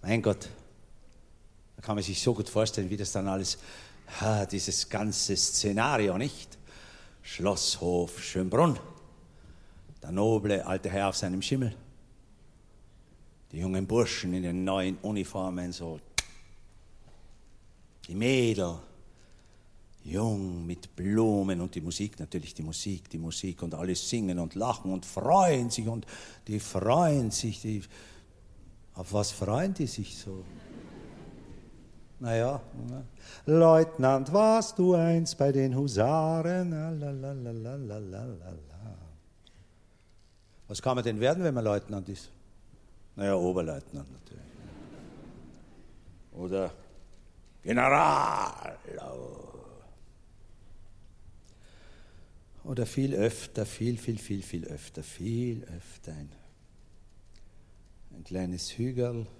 Mein Gott, da kann man sich so gut vorstellen, wie das dann alles, dieses ganze Szenario, nicht? Schlosshof Schönbrunn, der noble alte Herr auf seinem Schimmel, die jungen Burschen in den neuen Uniformen, so die Mädel, jung mit Blumen und die Musik, natürlich die Musik und alle singen und lachen und freuen sich und die freuen sich, auf was freuen die sich so? Naja, Leutnant, warst du einst bei den Husaren? Was kann man denn werden, wenn man Leutnant ist? Naja, Oberleutnant natürlich. Oder General. Oder viel öfter ein kleines Hügel